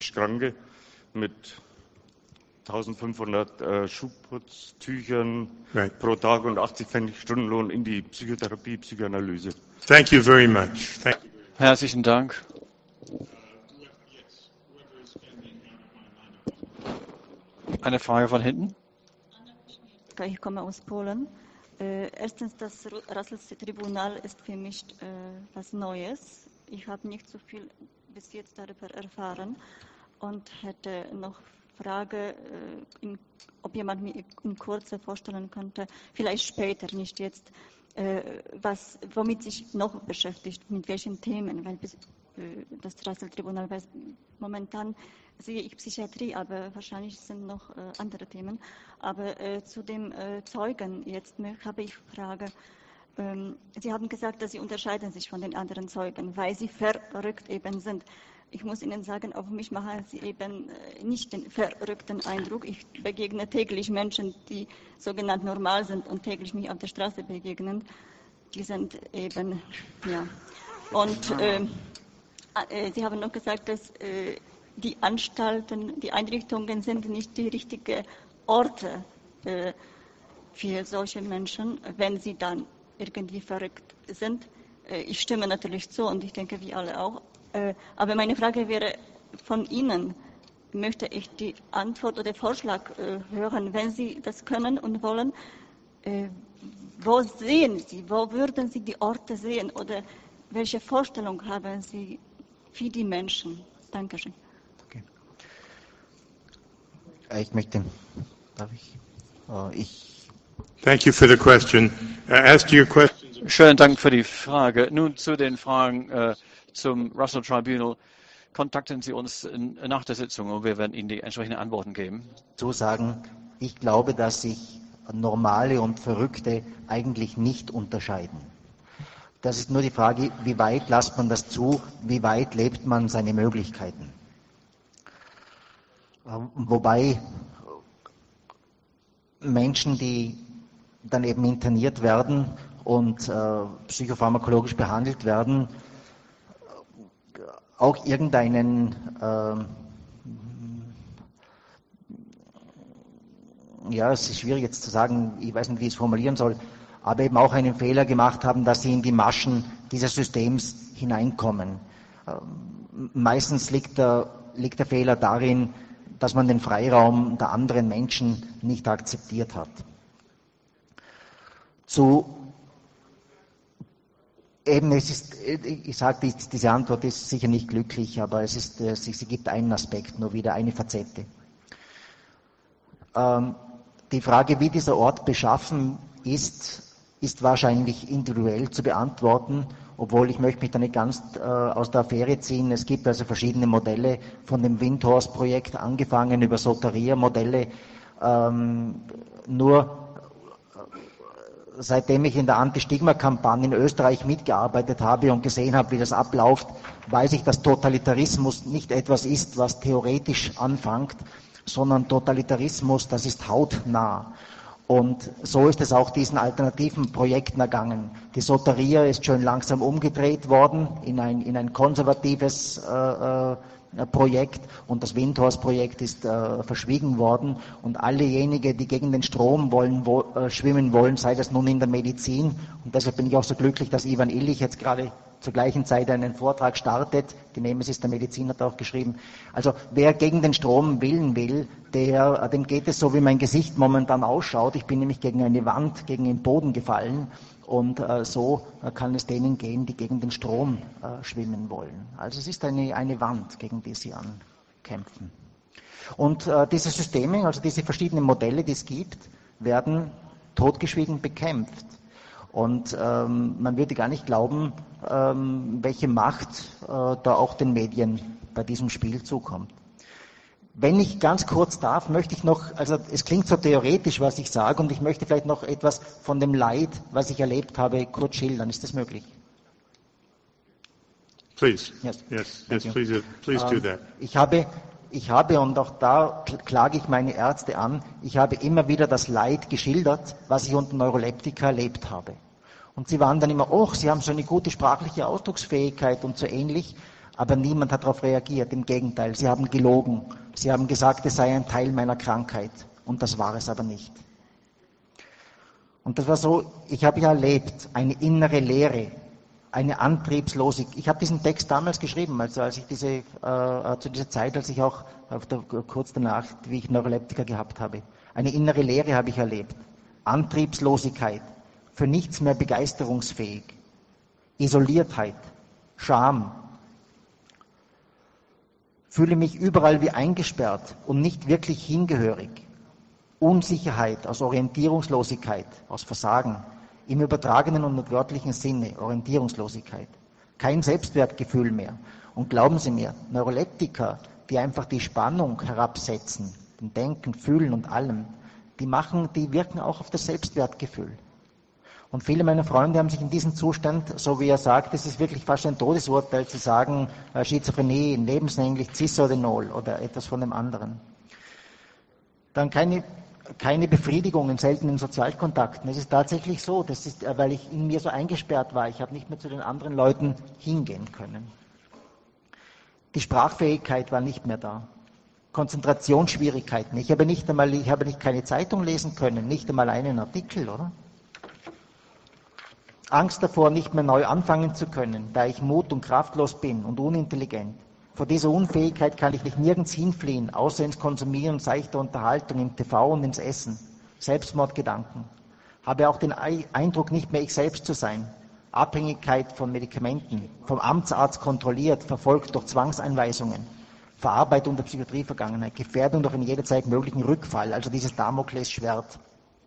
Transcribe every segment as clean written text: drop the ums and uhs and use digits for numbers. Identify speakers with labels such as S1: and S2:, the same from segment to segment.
S1: Kranke mit 1500 Schuhputztüchern pro Tag und 80 Pfennig Stundenlohn in die Psychotherapie, Psychoanalyse.
S2: Thank you very much.
S3: Herzlichen Dank. Eine Frage von hinten.
S4: Ich komme aus Polen. Erstens, das Russell-Tribunal ist für mich was Neues. Ich habe nicht so viel bis jetzt darüber erfahren und hätte noch Frage, ob jemand mir in Kurze vorstellen könnte, vielleicht später, nicht jetzt, womit sich noch beschäftigt, mit welchen Themen, weil das Russell-Tribunal weiß, momentan sehe ich Psychiatrie, aber wahrscheinlich sind noch andere Themen. Aber zu dem Zeugen jetzt habe ich Frage. Sie haben gesagt, dass Sie unterscheiden sich von den anderen Zeugen, weil sie verrückt eben sind. Ich muss Ihnen sagen, auf mich machen Sie eben nicht den verrückten Eindruck. Ich begegne täglich Menschen, die sogenannt normal sind und täglich mich auf der Straße begegnen. Die sind eben, ja. Und Sie haben noch gesagt, dass die Anstalten, die Einrichtungen sind nicht die richtigen Orte für solche Menschen, wenn sie dann irgendwie verrückt sind. Ich stimme natürlich zu und ich denke, wir alle auch. Aber meine Frage wäre von Ihnen, möchte ich die Antwort oder Vorschlag hören, wenn Sie das können und wollen, wo sehen Sie, wo würden Sie die Orte sehen oder welche Vorstellung haben Sie für die Menschen? Dankeschön.
S5: Okay. Darf ich?
S2: Thank you for the question. As to your question.
S3: Schönen Dank für die Frage. Nun zu den Fragen zum Russell Tribunal. Kontaktieren Sie uns nach der Sitzung und wir werden Ihnen die entsprechenden Antworten geben.
S5: So sagen, ich glaube, dass sich Normale und Verrückte eigentlich nicht unterscheiden. Das ist nur die Frage, wie weit lässt man das zu, wie weit lebt man seine Möglichkeiten. Wobei Menschen, die dann eben interniert werden und psychopharmakologisch behandelt werden, auch irgendeinen, ja, es ist schwierig jetzt zu sagen, ich weiß nicht, wie ich es formulieren soll, aber eben auch einen Fehler gemacht haben, dass sie in die Maschen dieses Systems hineinkommen. Meistens liegt der Fehler darin, dass man den Freiraum der anderen Menschen nicht akzeptiert hat. Ich sage, diese Antwort ist sicher nicht glücklich, aber sie gibt einen Aspekt, nur wieder eine Facette. Die Frage, wie dieser Ort beschaffen ist wahrscheinlich individuell zu beantworten, obwohl ich möchte mich da nicht ganz aus der Affäre ziehen. Es gibt also verschiedene Modelle, von dem Windhorst-Projekt angefangen über Soteria-Modelle. Nur seitdem ich in der Anti-Stigma-Kampagne in Österreich mitgearbeitet habe und gesehen habe, wie das abläuft, weiß ich, dass Totalitarismus nicht etwas ist, was theoretisch anfängt, sondern Totalitarismus, das ist hautnah. Und so ist es auch diesen alternativen Projekten ergangen. Die Soteria ist schön langsam umgedreht worden in ein konservatives Projekt und das Windhorst-Projekt ist verschwiegen worden und allejenigen, die gegen den Strom schwimmen wollen, sei das nun in der Medizin, und deshalb bin ich auch so glücklich, dass Ivan Illich jetzt gerade zur gleichen Zeit einen Vortrag startet, die Nemesis der Medizin hat auch geschrieben. Also wer gegen den Strom will, dem geht es so, wie mein Gesicht momentan ausschaut. Ich bin nämlich gegen eine Wand, gegen den Boden gefallen. Und so kann es denen gehen, die gegen den Strom schwimmen wollen. Also es ist eine Wand, gegen die sie ankämpfen. Und diese Systeme, also diese verschiedenen Modelle, die es gibt, werden totgeschwiegen bekämpft. Und man würde gar nicht glauben, welche Macht da auch den Medien bei diesem Spiel zukommt. Wenn ich ganz kurz darf, möchte ich noch, also es klingt so theoretisch, was ich sage, und ich möchte vielleicht noch etwas von dem Leid, was ich erlebt habe, kurz schildern. Ist das möglich?
S2: Please.
S5: Yes,
S2: Please do that.
S5: Ich habe, und auch da klage ich meine Ärzte an, ich habe immer wieder das Leid geschildert, was ich unter Neuroleptika erlebt habe. Und sie waren dann immer, Sie haben so eine gute sprachliche Ausdrucksfähigkeit und so ähnlich. Aber niemand hat darauf reagiert, im Gegenteil, sie haben gelogen. Sie haben gesagt, es sei ein Teil meiner Krankheit. Und das war es aber nicht. Und das war so, ich habe ja erlebt, eine innere Leere, eine Antriebslosigkeit. Ich habe diesen Text damals geschrieben, also als ich zu dieser Zeit, als ich auch kurz danach, wie ich Neuroleptiker gehabt habe. Eine innere Leere habe ich erlebt. Antriebslosigkeit, für nichts mehr begeisterungsfähig. Isoliertheit, Scham. Fühle mich überall wie eingesperrt und nicht wirklich hingehörig. Unsicherheit aus Orientierungslosigkeit, aus Versagen, im übertragenen und wörtlichen Sinne, Orientierungslosigkeit. Kein Selbstwertgefühl mehr. Und glauben Sie mir, Neuroleptiker, die einfach die Spannung herabsetzen, den Denken, Fühlen und allem, die wirken auch auf das Selbstwertgefühl. Und viele meiner Freunde haben sich in diesem Zustand, so wie er sagt, es ist wirklich fast ein Todesurteil zu sagen, Schizophrenie, lebenslänglich Cisodinol oder etwas von dem anderen. Dann keine Befriedigung in seltenen Sozialkontakten. Es ist tatsächlich so, das ist, weil ich in mir so eingesperrt war, ich habe nicht mehr zu den anderen Leuten hingehen können. Die Sprachfähigkeit war nicht mehr da. Konzentrationsschwierigkeiten. Ich habe keine Zeitung lesen können, nicht einmal einen Artikel, oder? Angst davor, nicht mehr neu anfangen zu können, da ich mut- und kraftlos bin und unintelligent. Vor dieser Unfähigkeit kann ich mich nirgends hinfliehen, außer ins Konsumieren seichter Unterhaltung, im TV und ins Essen. Selbstmordgedanken. Habe auch den Eindruck, nicht mehr ich selbst zu sein. Abhängigkeit von Medikamenten, vom Amtsarzt kontrolliert, verfolgt durch Zwangseinweisungen. Verarbeitung der Psychiatrievergangenheit, Gefährdung durch einen jederzeit möglichen Rückfall, also dieses Damoklesschwert.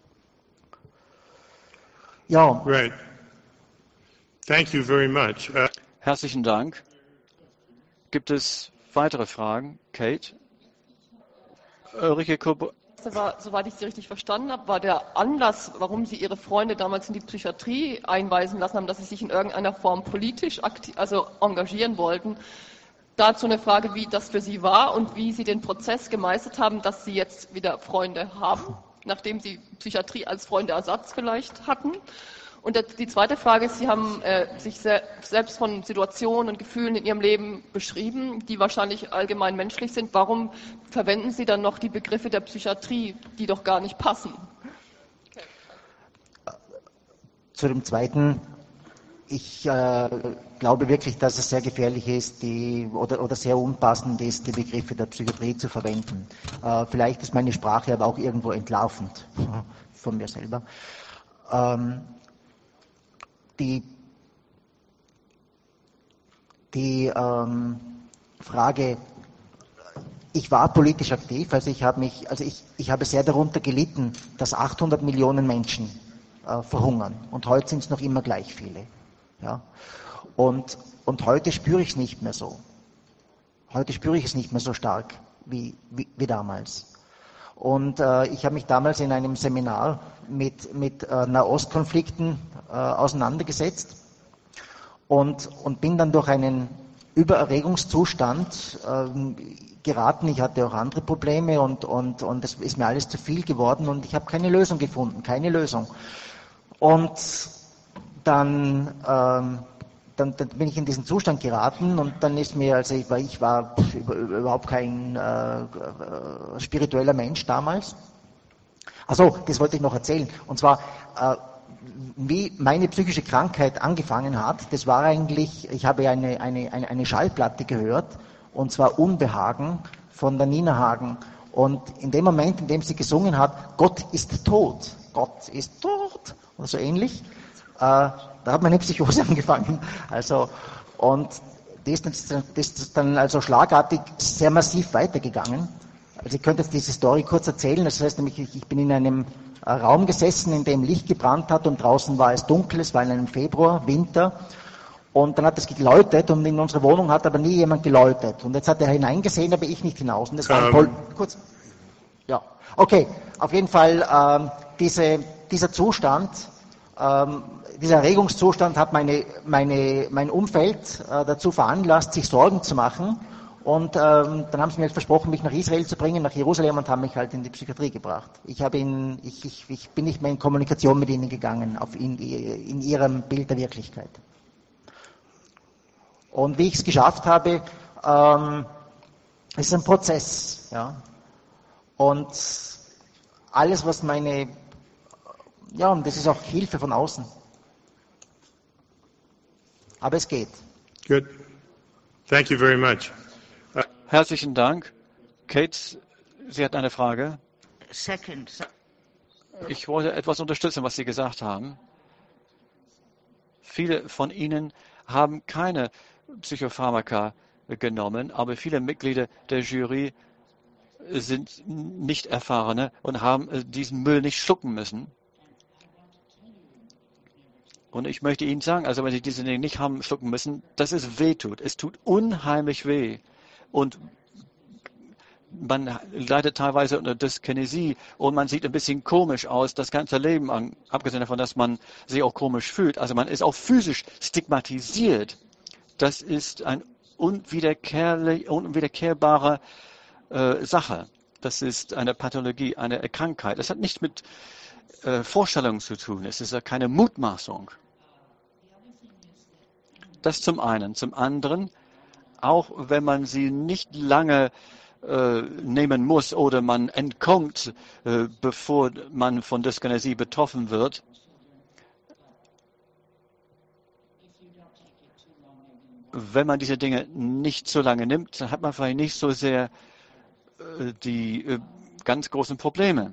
S5: Ja.
S2: Right. Thank you very much.
S3: Herzlichen Dank. Gibt es weitere Fragen? Kate? Ulrike Kobo.
S6: Soweit ich Sie richtig verstanden habe, war der Anlass, warum Sie Ihre Freunde damals in die Psychiatrie einweisen lassen haben, dass Sie sich in irgendeiner Form politisch engagieren wollten. Dazu eine Frage, wie das für Sie war und wie Sie den Prozess gemeistert haben, dass Sie jetzt wieder Freunde haben, nachdem Sie Psychiatrie als Freundeersatz vielleicht hatten. Und die zweite Frage ist, Sie haben sich selbst von Situationen und Gefühlen in Ihrem Leben beschrieben, die wahrscheinlich allgemein menschlich sind. Warum verwenden Sie dann noch die Begriffe der Psychiatrie, die doch gar nicht passen?
S5: Zu dem Zweiten, ich glaube wirklich, dass es sehr gefährlich ist, oder sehr unpassend ist, die Begriffe der Psychiatrie zu verwenden. Vielleicht ist meine Sprache aber auch irgendwo entlarvend von mir selber. Die Frage, ich war politisch aktiv, also ich habe sehr darunter gelitten, dass 800 Millionen Menschen verhungern und heute sind es noch immer gleich viele. Ja? Und heute spüre ich es nicht mehr so. Heute spüre ich es nicht mehr so stark wie damals. Und ich habe mich damals in einem Seminar mit Nahostkonflikten auseinandergesetzt und bin dann durch einen Übererregungszustand geraten. Ich hatte auch andere Probleme und es ist mir alles zu viel geworden und ich habe keine Lösung gefunden, keine Lösung. Und dann bin ich in diesen Zustand geraten und dann ist mir, also ich war überhaupt kein spiritueller Mensch damals. Also, das wollte ich noch erzählen. Und zwar, wie meine psychische Krankheit angefangen hat, das war eigentlich, ich habe eine Schallplatte gehört, und zwar Unbehagen von der Nina Hagen. Und in dem Moment, in dem sie gesungen hat, Gott ist tot, Gott ist tot, oder so ähnlich, da hat meine Psychose angefangen. Also, und das ist dann also schlagartig sehr massiv weitergegangen. Also ich könnte jetzt diese Story kurz erzählen. Das heißt nämlich, ich bin in einem Raum gesessen, in dem Licht gebrannt hat und draußen war es dunkel, es war in einem Februar, Winter. Und dann hat es geläutet und in unserer Wohnung hat aber nie jemand geläutet. Und jetzt hat er hineingesehen, aber ich nicht hinaus. Und das war kurz. Ja, okay. Auf jeden Fall dieser Zustand, dieser Erregungszustand hat mein Umfeld dazu veranlasst, sich Sorgen zu machen. Und dann haben sie mir halt versprochen, mich nach Israel zu bringen, nach Jerusalem, und haben mich halt in die Psychiatrie gebracht. Ich bin nicht mehr in Kommunikation mit ihnen gegangen, in ihrem Bild der Wirklichkeit. Und wie ich es geschafft habe, ist ein Prozess. Ja? Und alles, was und das ist auch Hilfe von außen. Aber es geht.
S2: Good. Thank you very much.
S3: Herzlichen Dank. Kate, Sie hat eine Frage. Ich wollte etwas unterstützen, was Sie gesagt haben. Viele von Ihnen haben keine Psychopharmaka genommen, aber viele Mitglieder der Jury sind nicht Erfahrene und haben diesen Müll nicht schlucken müssen. Und ich möchte Ihnen sagen, also wenn Sie diese Dinge nicht haben schlucken müssen, dass es weh tut. Es tut unheimlich weh. Und man leidet teilweise unter Dyskinesie und man sieht ein bisschen komisch aus, das ganze Leben an, abgesehen davon, dass man sich auch komisch fühlt. Also man ist auch physisch stigmatisiert. Das ist eine unwiederkehrbare Sache. Das ist eine Pathologie, eine Krankheit. Das hat nichts mit Vorstellungen zu tun. Es ist ja keine Mutmaßung. Das zum einen. Zum anderen, auch wenn man sie nicht lange nehmen muss oder man entkommt, bevor man von Dyskinesie betroffen wird, wenn man diese Dinge nicht so lange nimmt, dann hat man vielleicht nicht so sehr die ganz großen Probleme.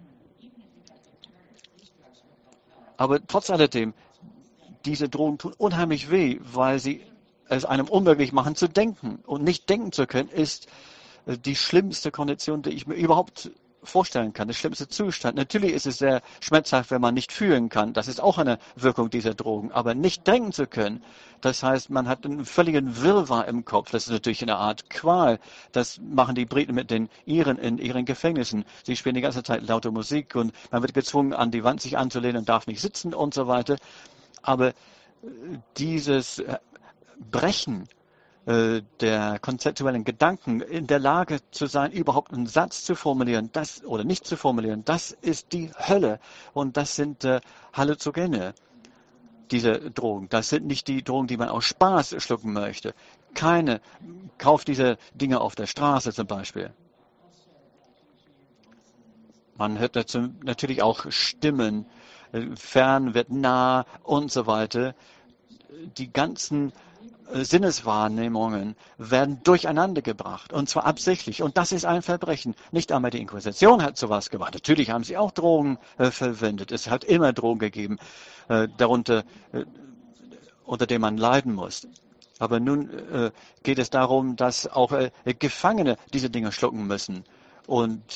S3: Aber trotz alledem, diese Drogen tun unheimlich weh, weil sie es einem unmöglich machen zu denken. Und nicht denken zu können, ist die schlimmste Kondition, die ich mir überhaupt vorstellen kann, der schlimmste Zustand. Natürlich ist es sehr schmerzhaft, wenn man nicht fühlen kann. Das ist auch eine Wirkung dieser Drogen. Aber nicht denken zu können, das heißt, man hat einen völligen Wirrwarr im Kopf. Das ist natürlich eine Art Qual. Das machen die Briten mit den Iren in ihren Gefängnissen. Sie spielen die ganze Zeit laute Musik und man wird gezwungen, an die Wand sich anzulehnen und darf nicht sitzen und so weiter. Aber dieses Brechen der konzeptuellen Gedanken, in der Lage zu sein, überhaupt einen Satz zu formulieren, oder nicht zu formulieren, das ist die Hölle. Und das sind Halluzogene, diese Drogen. Das sind nicht die Drogen, die man aus Spaß schlucken möchte. Kauft diese Dinge auf der Straße zum Beispiel. Man hört dazu natürlich auch Stimmen, fern wird nah und so weiter. Die ganzen Sinneswahrnehmungen werden durcheinander gebracht, und zwar absichtlich. Und das ist ein Verbrechen. Nicht einmal die Inquisition hat sowas gemacht. Natürlich haben sie auch Drogen verwendet. Es hat immer Drogen gegeben, unter denen man leiden muss. Aber nun geht es darum, dass auch Gefangene diese Dinge schlucken müssen. Und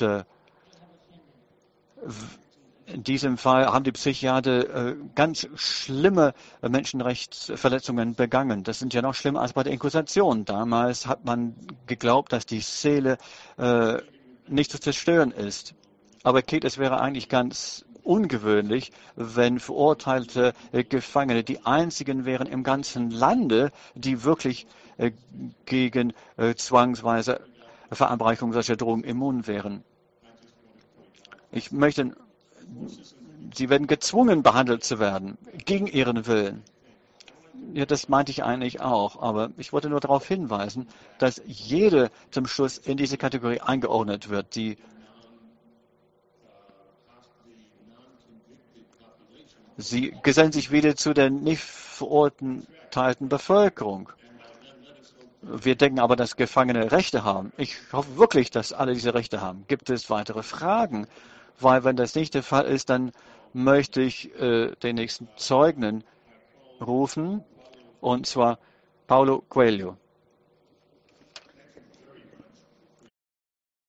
S3: in diesem Fall haben die Psychiater ganz schlimme Menschenrechtsverletzungen begangen. Das sind ja noch schlimmer als bei der Inquisition. Damals hat man geglaubt, dass die Seele nicht zu zerstören ist. Aber Kate, es wäre eigentlich ganz ungewöhnlich, wenn verurteilte Gefangene die einzigen wären im ganzen Lande, die wirklich gegen zwangsweise Verabreichung solcher Drogen immun wären. Sie werden gezwungen, behandelt zu werden, gegen ihren Willen. Ja, das meinte ich eigentlich auch, aber ich wollte nur darauf hinweisen, dass jede zum Schluss in diese Kategorie eingeordnet wird. Sie gesellen sich wieder zu der nicht verurteilten Bevölkerung. Wir denken aber, dass Gefangene Rechte haben. Ich hoffe wirklich, dass alle diese Rechte haben. Gibt es weitere Fragen? Weil wenn das nicht der Fall ist, dann möchte ich den nächsten Zeugen rufen, und zwar Paulo Coelho.